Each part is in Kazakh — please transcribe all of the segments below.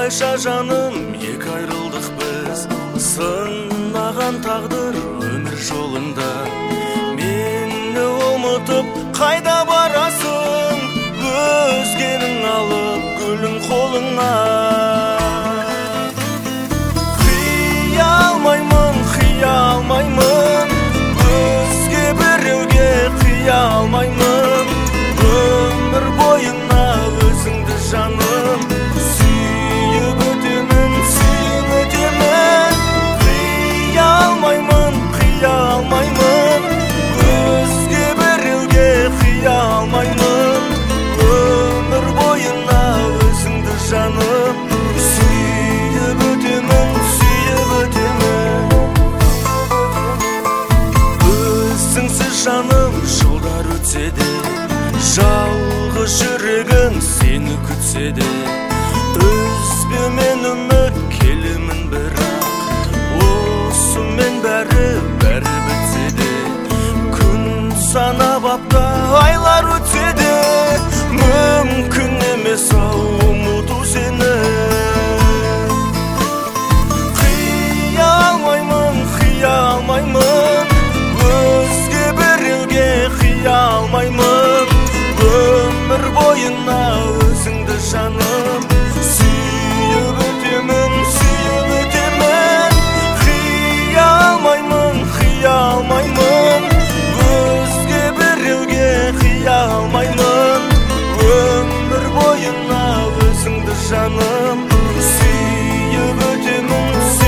Осылайша жаным екі айрылдық біз, сынаған тағдыр өмір жолында. Мені ұмытып қайда барасың, өзгенің алып гүлін қолыңа. Қия алмаймын, өзге біреуге қия алмаймын. Өмір бойына өзіңді жаным, сүйіп өтемін. Қия алмаймын, өзге біреуге қия алмаймын. Өмір бойына өзіңді жаным, сүйіп өтемін. Өзіңсіз жаным жылдар өтсе де, жалғыз жүрегім сені күтсе де, үзбемен үміт келемін бірақ, осымен бәрі бітсе де. Күн санап апта айлар өтсе де, мүмкін емес ау ұмыту сені. Қия алмаймын, өзге біреуге қия алмаймын. Өмір бойына өзіңді жаным, сүйіп өтемін. Қия алмаймын, өзге біреуге қия алмаймын. Өмір бойына өзіңді жаным, сүйіп өтемін.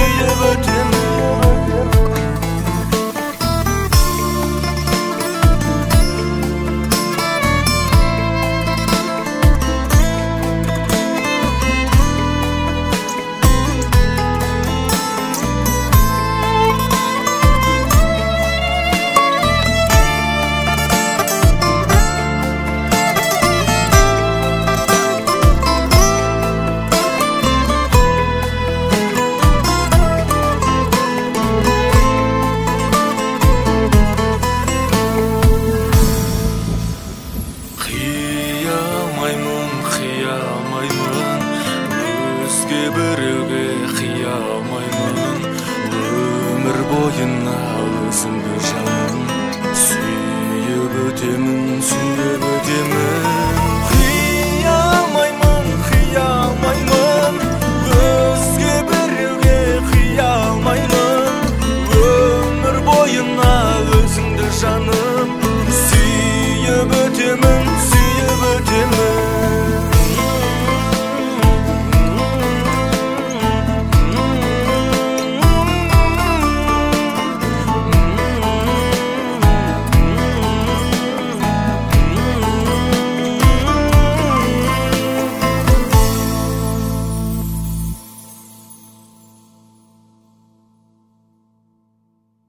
Қия алмаймын, өзге біреуге қия алмаймын. Өмір бойына өзіңді жаным, сүйіп өтемін.